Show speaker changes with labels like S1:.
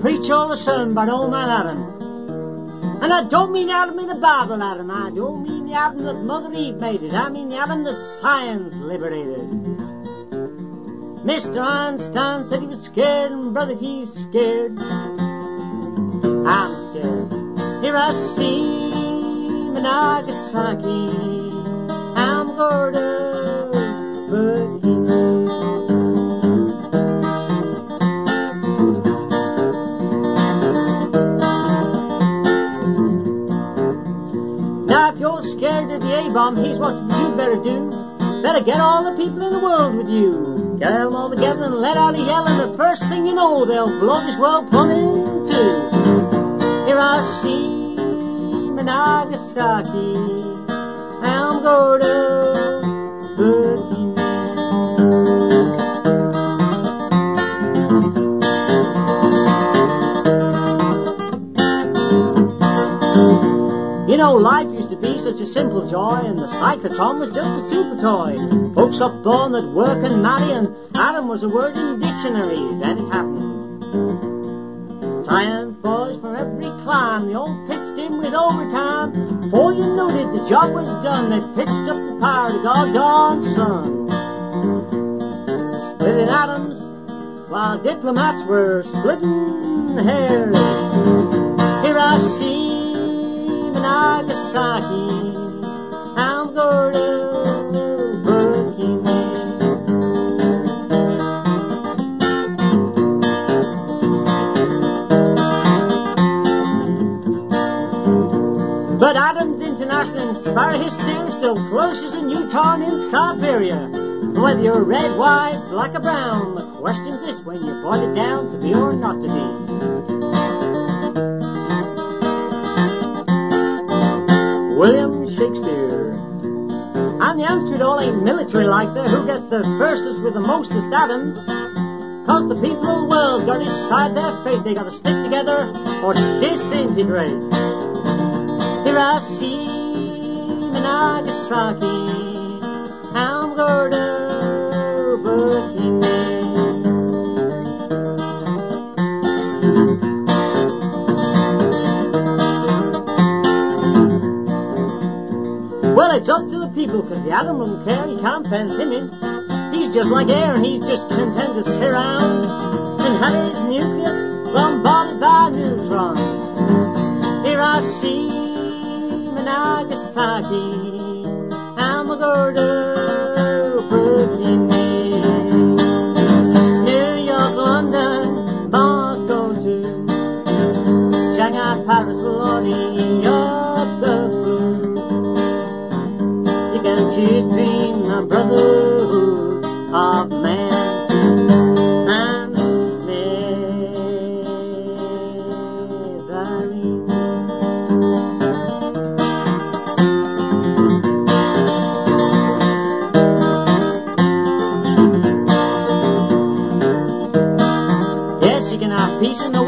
S1: preach all the sun about old man Adam. And I don't mean Adam in the Bible, Adam. I don't mean the Adam that Mother Eve made it. I mean the Adam that science liberated. Mr. Einstein said he was scared, and Brother, he's scared. I'm scared. Here I see Nagasaki. I'm going to scared of the A-bomb, here's what you'd better do. Better get all the people in the world with you. Get them all together and let out a yell, and the first thing you know, they'll blow this world plumb in two. Here I see Nagasaki, I'm going to hurt you. You know, life used to be such a simple joy, and the cyclotron was just a super toy. Folks up born that work and marry, and Adam was a word in the dictionary. Then it happened. Science boys from every clime, they all pitched in with overtime. Before you knew it, the job was done. They pitched up the power of the God-darn sun. Splitting atoms while diplomats were splitting hairs. Here I see Nagasaki, I'm going to Burkina. But Adams International Inspire his theory still flourishes in Utah and in Siberia. Whether you're red, white, black or brown, the question's this: when you boil it down, to be or not to be. William Shakespeare. And the answer to it all ain't military like there. Who gets there firstest with the mostest atoms? Cause the people of the world got to decide their fate. They got to stick together or disintegrate. Here I see Nagasaki, I'm going to Burkina. Well, it's up to the people, because the atom won't care, he can't fence him in. He's just like air, and he's just content to sit around and have his nucleus bombarded by neutrons. Here I see Nagasaki, I'm a going to Burkina. New York, London, Moscow too, Shanghai, Paris, loading up the choose between the brotherhood of man and smithereens. Yes, you can have peace in the